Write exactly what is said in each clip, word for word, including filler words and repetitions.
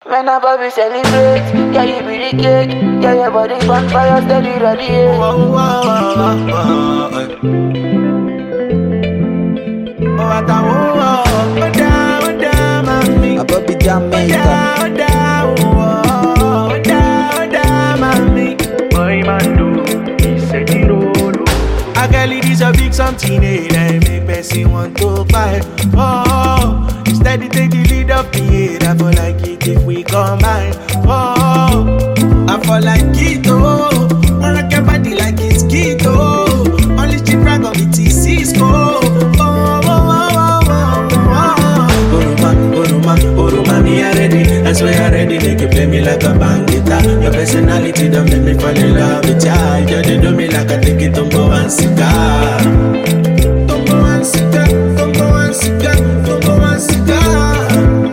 When a baby celebrate, yeah, you be the cake. Yeah, your body bonfire steady radiate. Oh, oh, oh, oh, oh, oh, oh, oh, oh, down, down, mommy. A baby Jamaica. Down, down, oh, oh, down, down, mommy. Boy, man, do, he said he roll. I got it is a big something, eh, that make person want to fight. Oh, instead they take the lead of the year. I feel like it if we combine. Oh, I feel like it, oh. I rock your body like it's keto. Only chip rank on the T C score. Oh, oh, oh, oh, oh, oh. Oruma, Oruma, Oruma, me a ready. I swear I ready. They can play me like a bang guitar. Your personality don't make me fall in love with ya. You they do me like I take it on go and cigar. Tombo and cigar, tombo and cigar, tombo and cigar.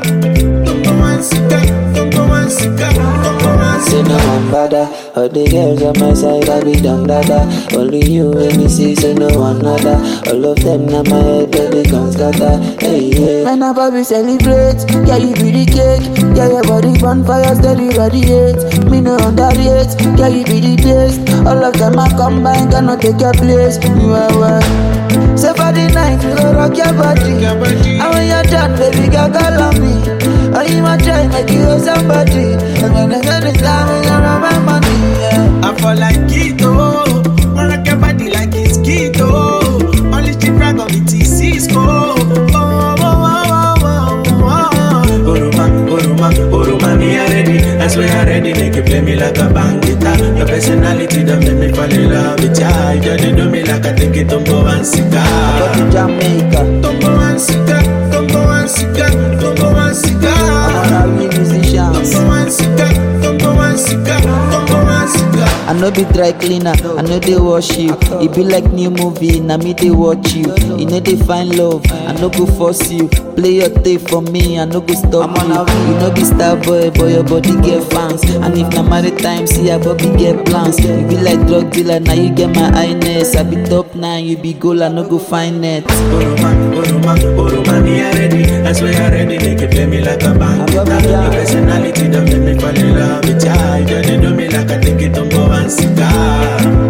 Tombo and cigar, tombo and cigar, tombo and Say no cigar. one bother. All the girls on my side, I be done dada. Only you and me see, so no one other. All of them now my head, baby guns scatter. Hey, yeah. When a baby celebrate, yeah, you be the cake. Yeah, your body bonfire steady radiate. Me no underrate, yeah, you be the taste. All of them are combined, cannot take your place. Well, well. So for the night, we go rock your body. Your body. And when you're done, baby, girl, call on me. And you might try, make you somebody. And when I get the time, we gonna my money, yeah. I fall like keto. I rock your body like it's keto. Only chip rank on the T C score. Oh, oh, oh, oh, oh, oh. Oruma, Oruma, Oruma, me a ready. I swear I ready. They can play me like a bang guitar. Your personality don't make me fall in love with ya. You they do me like I take it on go and A cigar. baby Jamaica. Tombo and cigar, tombo and cigar, tombo and cigar. I'm a real musician. Tombo and cigar, tombo and cigar, tombo and cigar. I know be dry cleaner, I know they wash you. It be like new movie, now me they watch you. You know they find love, I no go force you. Play your tape for me, I no go stop you. You know be star boy, boy your body get fans. And if na maritime, see your body get plans. You be like drug dealer, now you get my highness. I be top nine, you be goal, I no go find it. Oruma, Oruma, Oruma, me a ready. I swear I ready. They can play me like a bang guitar. Your personality don't make me fall in love with ya. You they do me like I take it on go and cigar.